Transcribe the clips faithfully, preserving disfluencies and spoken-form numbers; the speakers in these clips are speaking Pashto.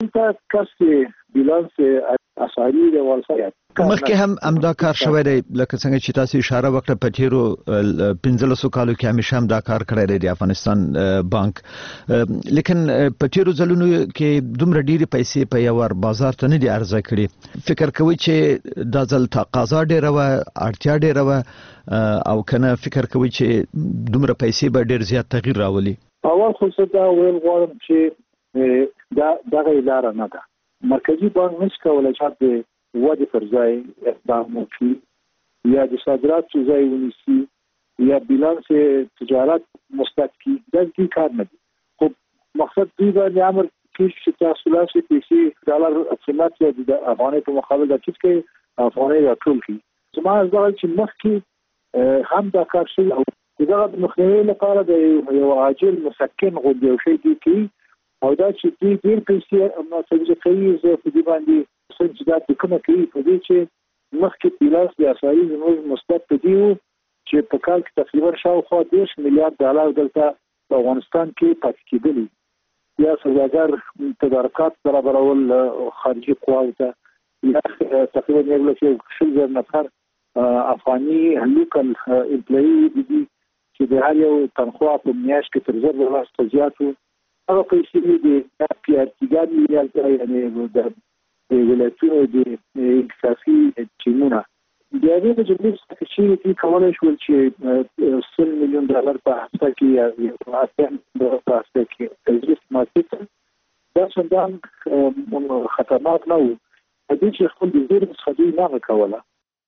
تا کسي بیلانس اسعاری د ورسره مخکې هم امدا کار شوی دی لکه څنګه چې تاسو اشاره وکړه په تیرو پنځلسو کالو کې همیشه هم دا کار کړی دی د افغانستان بانک لیکن په تیرو ځلونو کې دومره ډېری پیسې په یو بازار ته نه دي عرضه کړي فکر کوي چې دا ځل تقاضا ډېره وه اړتیا ډېره وه او کنه فکر کوي چې دومره پیسې به ډېر زیات تغییر راولي اول خو څه دا ویل غواړم چې دا دغه لاره نه ده مرکزی بانک نشي کولای چې د ودې پر ځای اقدام وکړي یا د صادراتو ځای ونیسي یا بیلانس تجارت مثبت کړي دا هیڅ کار نه دی خو مقصد دی باندې امر کې چې تاسو لاسي پیسې ډالر قیمت د افغاني په مقابل د ټیټ کې افغاني راټول کړي زما ځکه چې مخکې هم دا کار شوی او دغه مخنیوي لپاره د یو عاجل مسکن غوډه شي دی کې او دا چې دې ډېر پیسې ماته کوي زه په دې باندې څنګه دا د کومه کوي په دې چې مخکې بیلانس د اسعاري زموږ مثبت دی چې په کال کې تقریبا شاوخوا دېرش میلیارډ ډالر دلته په افغانستان کې پاتې کېدلي یا سوداګر تدارکات برابرول خارجي قواو ته یا تقریبا یو لک شل زر نفر افغاني لوکل امپلوي دي چې د هر یو تنخواه په میاشت کې تر زر ډالر څخه زیات هغه پیسې د پی آر ټي ګانې یعنې د ولایتونو د اقتصادي ټیمونه د هغې د جملې څخه چې دوی کولی شول چې سل میلیون ډالر په هفته کې یا اتیا ډالر په هفته کې تجریف ماسک دا څنګه خطرناک نه و په دې چې خپل د زیر څخه دوی نه کوله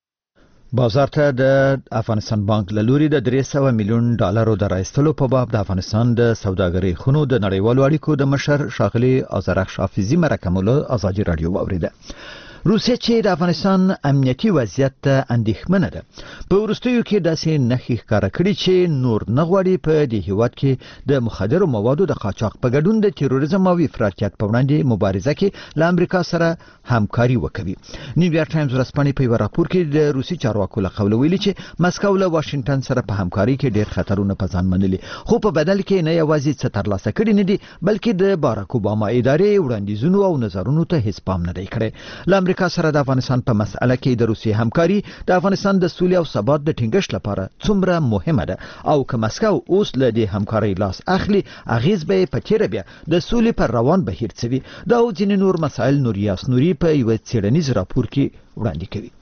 بازار ته د افغانستان بانک له لوري د درې سوه میلیون ډالرو د راایستلو په باب د افغانستان د سوداګرۍ خونو د نړیوالو اړیکو د مشر ښاغلي آذرخ حافظي مرکه مو له ازادي راډیو واوریده روسیه چې د افغانستان امنیتي وضعیت ته اندېښمنه ده په وروستیو کې داسې نښې ښکاره کړي چې نور نه غواړي په دې هیواد کې د مخدرو موادو د قاچاق په ګډون د تیروریزم او افراطیت په وړاندې مبارزه کې له امریکا سره همکاري وکوي نیویارک ټایمز ورځپاڼې په یو راپور کې د روسي چارواکو له قوله ویلي چې مسکو له واشنگټن سره په همکاري کې ډېر خطرونه په ځان منلي خو په بدل کې نه یوازې څه ترلاسه کړي نه دي بلکې د باراک اوباما ادارې وړاندیزونو او نظرونو ته هیڅ پام نه دی کړی له امریکا سره د افغانستان په مسأله کې د روسیې همکاري د افغانستان د سولې او ثبات د ټینګښت لپاره څومره مهمه ده او که مسکو اوس له دې همکارۍ لاس اخلي اغیز به په تیره بیا د سولې پر روان بهیر څه وي دا او ځینې نور مسایل نوریاس نوري په یو څېړنیز راپور کې وړاندې کوي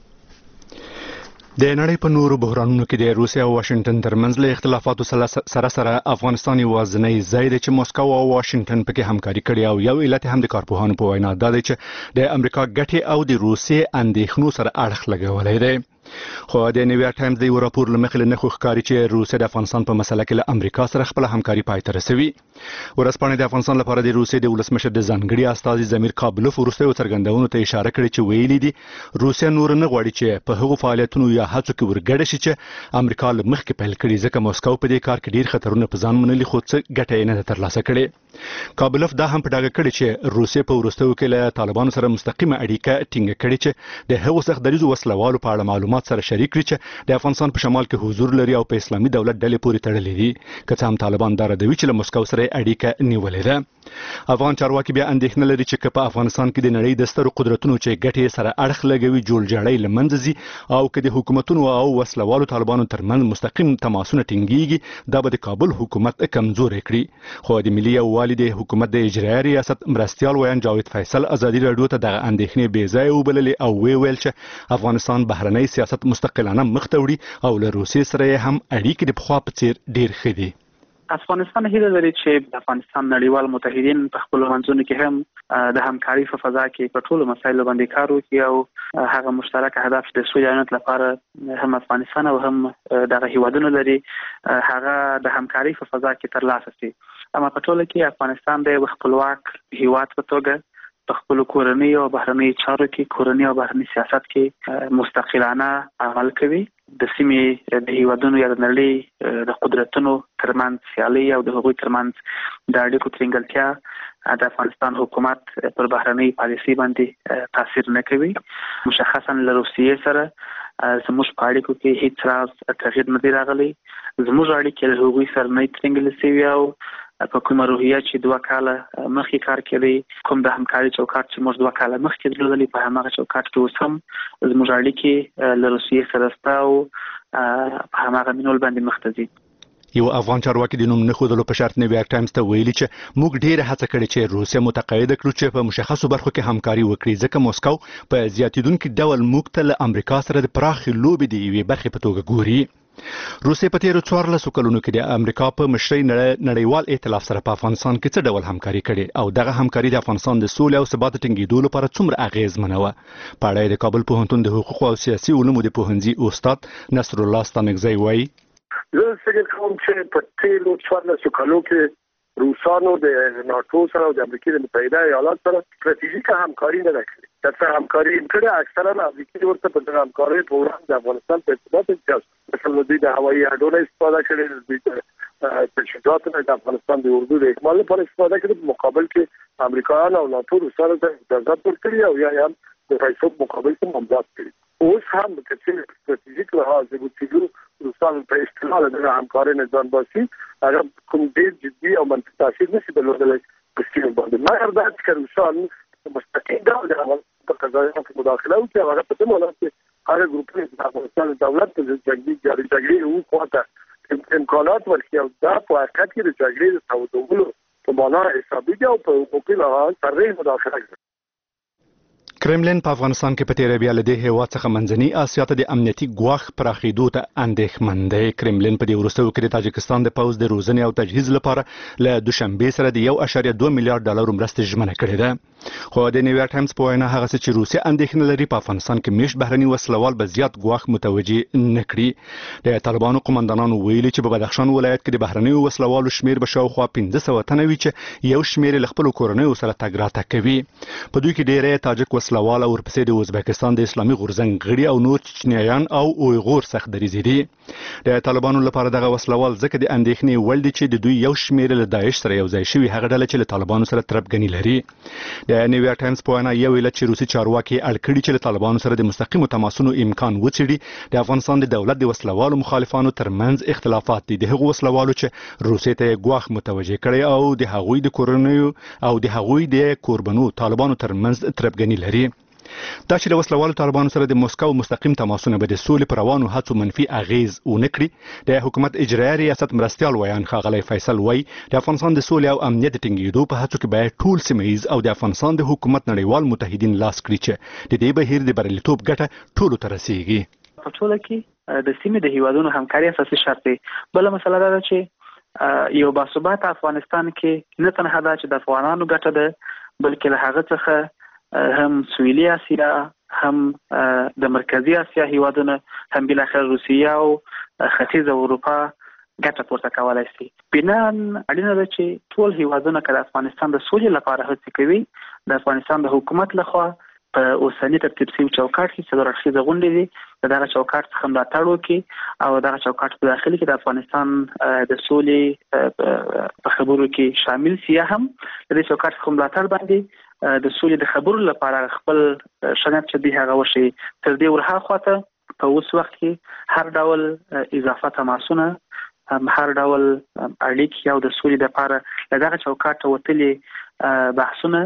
د نړۍ په نورو بحرانونو کې د روسیې او واشنگټن ترمنځ له اختلافاتو سره سره افغانستان یوازینی ځای دی چې مسکو او واشنگټن پکې همکاري کړې او یو علت هم د کارپوهانو په وینا دا دی چې د امریکا ګټې او د روسیې اندېښنو سره اړخ لګولی دی خو د نیویارک ټایمز د یو راپور له مخې له نښو ښکاري چې روسیه د افغانستان په مسله کې له امریکا سره خپله همکاري پای ته رسوي ورځپاڼې د افغانستان لپاره د روسیې د ولسمشر د ځانګړي استازي ضمیر کابلوف وروستیو څرګندونو ته اشاره کړې چې ویلي دي روسیه نور نه غواړي چې په هغو فعالیتونو یا هڅو کې ورګډه شي چې امریکا له مخکې پیل کړي ځکه مسکو په دې کار کې ډېر خطرونه په ځان منلي خو څه ګټه یې نه ده ترلاسه کړې کابلوف دا هم په ډاګه کړې چې روسیه په وروستیو کې له طالبانو سره مستقیمه اړیکه ټینګه کړې چې د هغو سخت دریځو وسلوالو په اړه معلومات سره شریک کړي چې د افغانستان په شمال کې حضور لري او په اسلامي دولت ډلې پورې تړلې دي که څه هم طالبان دا ردوي چې له مسکو سره اړیکه نیولې ده افغان چارواکي بیا اندېښنه لري چې که په افغانستان کې د نړۍ د سترو قدرتونو چې ګټې سره اړخ لګوي جوړجاړی له منځه ځي او که د حکومتونو او وسلوالو طالبانو ترمنځ مستقیم تماسونه ټینګیږي دا به د کابل حکومت کمزوری کړي خو د ملي یووالي د حکومت د اجرایي ریاست مرستیال ویان جاوید فیصل ازادي راډیو ته دغه اندېښنې بې ځایه وبللې او وی ویل چې افغانستان بهرنی سیاست مستقلانه مخ ته وړي او له روسیې سره هم اړیکې د پخوا په څیر ډېر ښه دي افغانستان هیله لري چې د افغانستان نړیوال متحدین په خپل منځونو کې هم د همکاري په فضا کې په ټولو مسایلو باندې کار وکړي او هغه مشترک هدف د سولې امنیت لپاره هم افغانستان او هم دغه هیوادونو لري هغه د همکاري په فضا کې ترلاسه شي اما په ټوله کې افغانستان د خپلواک هیواد په توګه په خپل کورنۍ او بهرنۍ چارو کې کورنۍ او بهرنۍ سیاست کې مستقلانه عمل کوي د سیمې د هیوادونو یا د نړۍ د قدرتونو ترمنځ سیالي او د هغوی ترمنځ د اړیکو ټینګلتیا د افغانستان حکومت پر بهرنۍ پالیسي باندې تاثیر نه کوي مشخصا له روسیې سره زموږ په اړیکو کې هیڅ راز تغییر نه دی راغلی زموږ اړیکې له هغوی سره نه ټینګل شوي او په کومه روحیه چې دوه کاله مخکې کار کړی کوم د همکاري چوکاټ چې موږ دوه کاله مخکې درلودلې په هماغه چوکاټ کې اوس هم زموږ اړیکې له روسیې سره سته او په هماغه مینول باندې مخ ته ځي. یو افغان چارواکي د نوم نه ښودلو په شرط نیویارک ټایمز ته ویلي چې موږ ډېره هڅه کړې چې روسیه متقاعده کړو چې په مشخصو برخو کې همکاري وکړي ځکه موسکو په زیاتیدونکي ډول موږ ته له امریکا سره د پراخې لوبې د یوې برخې په توګه ګوري. روسیه په تیرو څوارلسو کلونو کې د امریکا په مشرۍ نړیوال ائتلاف سره په افغانستان کې څه ډول همکاري کړې او دغه همکاري د افغانستان د سولې او ثبات ټینګېدو لپاره څومره اغیزمنه وه؟ په اړه د کابل پوهنتون د حقوقو او سیاسي علومو د پوهنځي استاد نصر الله ستانکزی وایي زه فکر کوم چې په تیرو څوارلسو کلونو کې روسانو د ناتو سره او د امریکا د متحده ایالاتو سره ستراتیژیکه همکاري نه کړې. دا همکاري کړې اکثرا امریکا ورته په همکاري په وړاندې د افغانستان په ارتباط امتیاز مثلا د هوایي اډونو استفاده کړې د تجهیزاتو د افغانستان د اردو د اکمال لپاره استفاده کړې په مقابل کې امریکایان او ناتو روسانو ته اجازه ورکړي او یا هم د پیسو مقابل کې ممداد کړي. اوس هم د کچې ستراتیژیک لحاظ د بوتیلو روسان په استعمال د همکارۍ نه ځان باسي هغه کوم ډېر جدي او منطقي تاثیر نشي درلودلی په سیمه باندې. مګر دا چې روسان مستقیم ډول د افغانستان په قضایاو کې مداخله وکړي هغه په دې حالت کې هغه ګروپونه د افغانستان دولت ته د جنګي جاري جګړې او خواته امکانات ورکړي او دا په حقیقت کې د جګړې د تودولو په معنا حسابي دي او په حقوقي لحاظ سره مداخله کوي. کرملین په افغانستان کې په تیره بیا له دې هیواد څخه منځني اسیا ته د امنیتي ګواښ پراخېدو ته اندېښمن دی. کرملین په دې وروستیو کې د تاجکستان د پوځ د روزنې او تجهیز لپاره له دوشنبې سره د یو اعشاریه دوه میلیارډ ډالرو مرستې ژمنه کړې ده. خو د نیویارک ټایمز په وینا هغه څه چې روسیه اندېښنه لري په افغانستان کې میشت بهرني وسلوال به زیات ګواښ متوجه نه کړي. د طالبانو قومندانانو ویلي چې په بدخشان ولایت کې د بهرنیو وسلوالو شمیر به شاوخوا پنځه سوه تنه وي چې یو شمیر له خپلو کورنیو سره تګ راتګ کوي. په دوی کې ډېری تاجک وسلوال ورپسې د ازبکستان د اسلامي غورځنګ غړي او نور چچنیایان او اویغور سخت دریځي دي. د طالبانو لپاره دغه وسلوال ځکه د اندېښنې وړ دي چې د دوی یو شمېر له داعش سره یو ځای شوي هغه ډله چې له طالبانو سره تربګني لري. د نیویارک ټایمز په وینا یو علت چې روسي چارواکي اړ کړي چې له طالبانو سره د مستقیمو تماسونو امکان وڅېړي د افغانستان د دولت د وسلوالو مخالفانو ترمنځ اختلافات دي. د هغو وسلوالو چې روسیې ته ګواښ متوجه کړي او د هغوی د کورنیو او د هغوی د کوربنو طالبانو ترمنځ تربګني لري. دا چې د وسلوالو طالبانو سره د موسکو مستقیم تماسونه به د سولې پر روانو هڅو منفي اغیز ونه کړي. د حکومت اجرایي ریاست مرستیال ویان ښاغلی فیصل وای د افغانستان د سولې او امنیت د ټینګېدو په هڅو کې باید ټول سیمه ییز او د افغانستان د حکومت نړیوال متحدین لاس کړي چې د دې بهیر د بریالیتوب ګټه ټولو ته رسیږي. په ټوله کې د سیمې د هیوادونو همکاري اساسي شرط دی. بله مسله دا ده چې یو باثباته افغانستان کې نه تنها دا چې د افغانانو ګټه ده بلکې له هغه څخه هم سویلي اسیا هم د مرکزی اسیا هیوادونه هم بالاخره روسیه او ختیځ اروپا ګټه پورته کولای شي. بناً اړینه ده چې ټول هیوادونه که د افغانستان د سولې لپاره هڅې کوي د افغانستان د حکومت لخوا په اوسني ترتیب شوي چوکاټ کې څلور اړخیزه غونډې دي د دغه چوکاټ څخه ملاتړ وکړي او دغه چوکاټ په داخل کې د افغانستان د سولې په خبرو کې شامل شي. هم د دې چوکاټ څخه ملاتړ باندې د سولې د خبرو لپاره خپل شنت چې دی هغه وشي. تر دې ورهاخوا ته په اوس وخت کې هر ډول اضافه تماسونه هر ډول اړیکې او د سولې لپاره له دغه چوکاټ وتلي بحثونه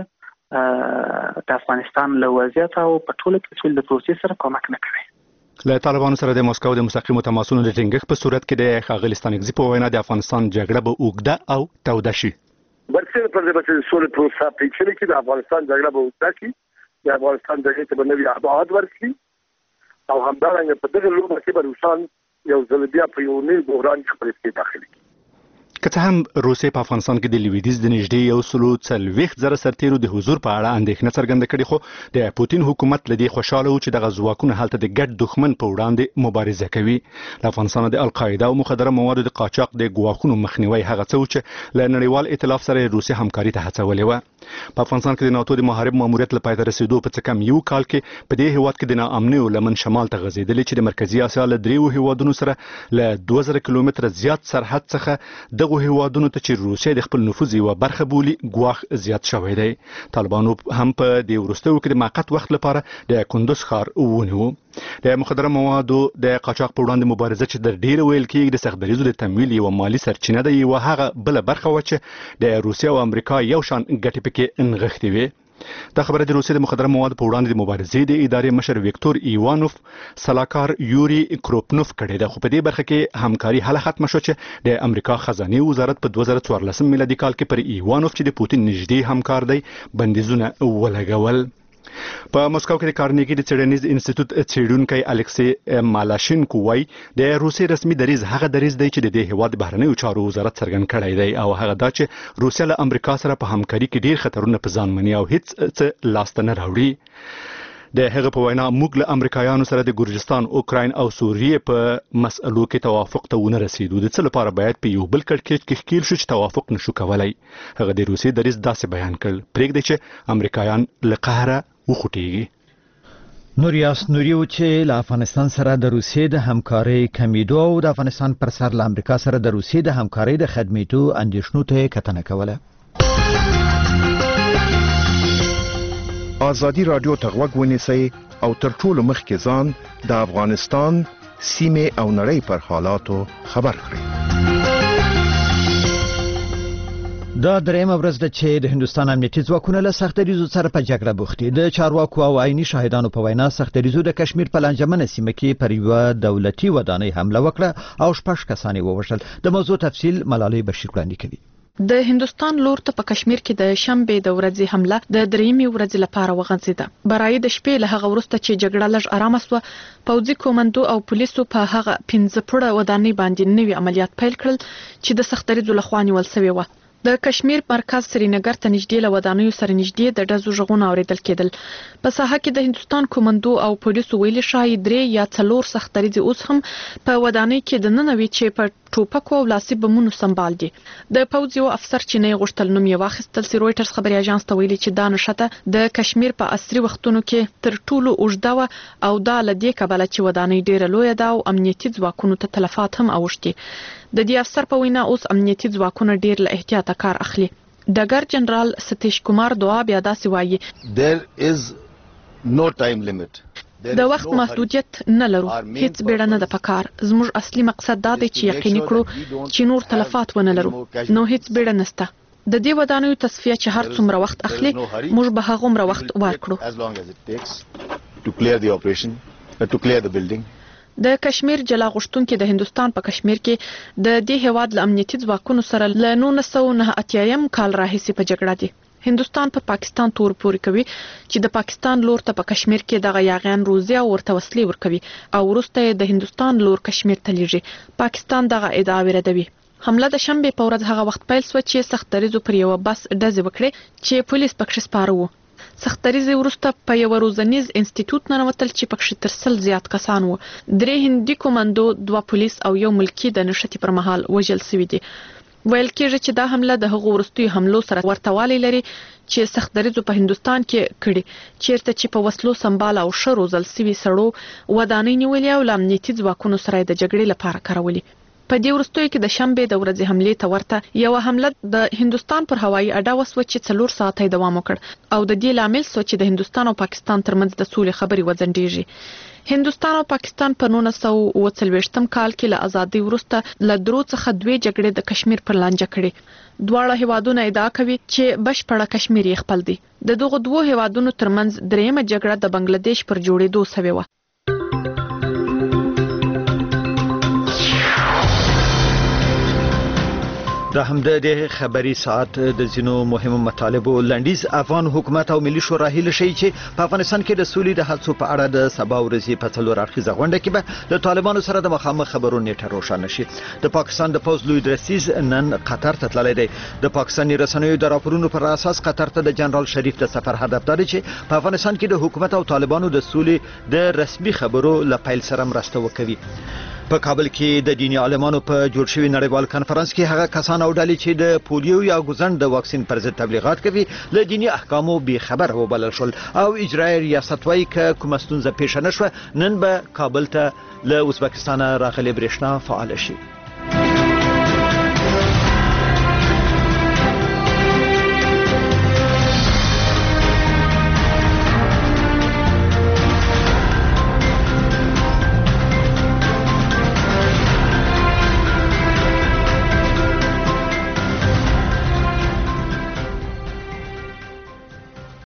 د افغانستان له وضعیت او په ټوله کې سولې د پروسې سره کومک نه کوي. له طالبانو سره د موسکو د مستقیمو تماسونو د ټینګښت په صورت کې د ښاغلي ستانکزي په وینا د افغانستان جګړه به اوږده او توده شي. برسېره پر دې چې سولې پروسه پیچلې کې د افغانستان جګړه به اوږده شي د افغانستان جګړې ته به نوي ابعاد ورکړي او همدارنګه په دغه لوبه کې به روسان یو ځل بیا په یو نوي بحران کې خپل کې داخلي کړي. که څه هم روسیې په افغانستان کې د لویدیځ د نږدې یو سلو څلوېښت زره سرتیرو د حضور په اړه اندېښنه څرګنده کړې خو د پوتین حکومت له دې خوشاله و چې دغه ځواکونه هلته د ګډ دښمن په وړاندې مبارزه کوي. له افغانستانه د القاعده او مخدره موادو د قاچاق د ګواښونو مخنیوی هغه څه و چې له نړیوال ائتلاف سره روسیه همکاري ته هڅولې وه. په افغانستان کې د ناتو د محارب ماموریت له پای ته رسیدو په څه کم یو کال کې په دې هیواد کې د ناامنیو لمن شمال ته غځېدلې چې د مرکزی اسیا له دریو هیوادونو سره له دوه زره کیلومتره زیات سرحد څخه دغه هیوادونو ته چې روسیه د خپل نفوذ یوه برخه بولي ګواښ زیات شوی دی. طالبانو هم په دې وروستیو کې د موقت وخت لپاره د کندوز ښار ونیو. د مخدره موادو د قاچاق په وړاندې مبارزه چې د ډیره ویل کېږي د سختدریزو د تمویل یوه مالي سرچینه ده، یوه هغه بله برخه وه چې د روسیه او امریکا یو شان ګټې پکې نغښتې وې. دا خبره د روسیې د مخدره موادو په وړاندې د مبارزې د ادارې مشر ویکتور ایوانوف سلاکار یوري کروپنوف کړې ده، خو په دې برخه کې همکاري هله ختمه شو چې د امریکا خزانه وزارت په دوه زره څوارلسم میلادي کال کې پر ایوانوف چې د پوتین نږدې همکار دی بندیزونه ولګول. په مسکو کې د کارنیګي د څېړنیز انسټیټیوټ څېړونکی الکسي مالاشینکو وایي د روسیې رسمي دریځ هغه دریځ دی چې د دې هیواد د بهرنیو چارو وزارت څرګند کړی دی، او هغه دا چې روسیه له امریکا سره په همکاري کې ډیر خطرونه په ځان مني او هیڅ څه لاسته نه راوړي. د هغه په وینا موږ له امریکایانو سره د ګورجستان، اوکراین او سوریې په مسألو کې توافق ته ونه رسیدو، د څه لپاره باید په یو بل کړکېچ کې ښکیل شو چې توافق نشو کولای. هغه د روسیې دریځ داسې بیان کړ: پرېږدئ چې امریکایان له قهره وخوټیږي. نوریاس نوریو چې له افغانستان سره د روسیې د همکارۍ کمیدو او د افغانستان پر سر له امریکا سره د روسیې د همکارۍ د خدمتو اندیشنو ته کتنه کوله. آزادی رادیو ته غوږ ونیسئ او تر ټولو مخکې ځان د افغانستان سیمې او نړۍ پر حالاتو خبر کړئ. دا درېیمه ورځ ده چې د هندوستان امنیتي ځواکونه له سختدریزو سره په جګړه بوخت دي. د چارواکو او عیني شاهدانو په وینا سختدریزو د کشمیر په لانجمنه سیمه کې پر یوه دولتي ودانۍ حمله وکړه او شپږ کسان یې ووژل. د موضوع تفصیل ملالۍ بشیر وړاندې کوي. د هندوستان لور ته په کشمیر کې د شنبه د ورځې حمله د درېیمې ورځې لپاره وغځېده. برای د شپې له هغه وروسته چې جګړه لږ آرامه شوه، پوځي کومندو او پولیسو په هغه پنځه پوړه ودانۍ باندې نوي عملیات پیل کړل چې د سختدریزو لخوا نیول شوی و. د کشمیر مرکز سرینګر ته نږدې له ودانیو سره نږدې د ډزو غږونه اوریدل کېدل. په ساحه کې د هندوستان کومندو او پولیسو ویلي شاهي درې یا څلور سختدریزي اوس هم په ودانۍ کې د ننوي چې په ټوپکو او لاسي بمونو سمبال دي. د پوځ یو افسر چې نه غوښتل نوم یې واخیستل، سی رويټرز خبري اژانس ته ویلي چې دا نشته د کشمیر په عصري وختونو کې تر ټولو اوږده و او دا له دې کبله چې ودانۍ ډیره لویه ده او امنیتي ځواکونو ته تلفات هم اوښتي. د دې افسر په وینا اوس امنیتي ځواکونه ډیر له احتیاطه کار اخلي. ډګر جنرال ستیش کومار دوا بیا داسې وایي: there is no time limit. د وخت محدودیت نه لرو، هیڅ بیړه نه ده پکار. زموږ اصلي مقصد دا دی چې یقیني کړو چې نور تلفات ونه لرو، نو هیڅ بیړه نشته. د دې ودانیو تصفیه چې هر څومره وخت اخلي، موږ به هغومره وخت ورکړو. د کشمیر جلا غوښتونکو د هندوستان په کشمیر کې د دې هیواد له امنیتي ځواکونو سره له نولس سوه نهه اتیا کال راهیسې په جګړه دي. هندوستان په پا پاکستان تور پوري کوي چې د پاکستان لور ته په کشمیر کې دغه یاغیان روزي او ورته وسلې ورکوي او وروسته د هندوستان لور کشمیر ته لیږي. پاکستان دغه ادعا ردوي. حمله د شنبه په ورځ هغه وخت پیل شو چې سختدریزو پر یو بس ډزې وکړي چې پولیس پکښ سپاره وو. سختدریزي وروسته په یو روزنیز انسټیټیوټ ننوتل چې پکښ تر سل زیات کسان وو. درې هندي کومندو، دوه پولیس او یو ملکی د نشټي پر مهال وژل شوي دي. ویل کېږي چې دا حمله د هغو وروستیو حملو سره ورتهوالی لري چې سختدریزو په هندوستان کې کړي، چیرته چې په وسلو سمبال او ښه روزل شوي سړو ودانۍ نیولې او له امنیتي ځواکونو سره د جګړې لپاره کارولي. په دې وروستیو کې د شنبه د ورځې حملې ته ورته یو حمله د هندوستان پر هوایي اډه وسوه چې څلور ساعته دوام وکړ او د دې لامل شو چې د هندوستان او پاکستان ترمنځ د سولې خبرې وځنډېږي. هندوستان او پاکستان په نولس سوه اوه څلوېښتم کال کې له ازادۍ وروسته له درو څخه دوې جګړې د کشمیر پر لانجه کړې. دواړه هیوادونه ادعا کوي چې بشپړه کشمیر یې خپل دی. د دغو دوو هیوادونو ترمنځ درېیمه جګړه د بنگلاديش پر جوړېدو شوې وه. دا هم د خبري ساعت د ځینو مهمو مطالبو لنډیز. افغان حکومت او ملي شورا هیله شي چې په افغانستان کې د سولې د هڅو په اړه د سبا ورځې په څلور اړخیزه غونډه کې به د طالبانو سره د مخامخ خبرو نیټه روښانه شي. د پاکستان د پوځ لوی درسیز نن قطر ته تللی دی. د پاکستاني رسنیو د راپورونو پر اساس قطر ته د جنرال شریف د سفر هدف دا دی چې په افغانستان کې د حکومت او طالبانو د سولې د رسمي خبرو له پیل سره مرسته وکړي. په کابل کې د دیني عالمانو په جوړ شوی نړیوال کانفرنس کې هغه کسان او ډلې چې د پولیو یا ګوزن د واکسین پر ضد تبلیغات کوي له دیني احکامو بې خبره وبلل شول او اجرایي ریاست وایي که کومه ستونزه پیښه نشوه نن به کابل ته له ازبکستان راغلي برېښنا فعال شي.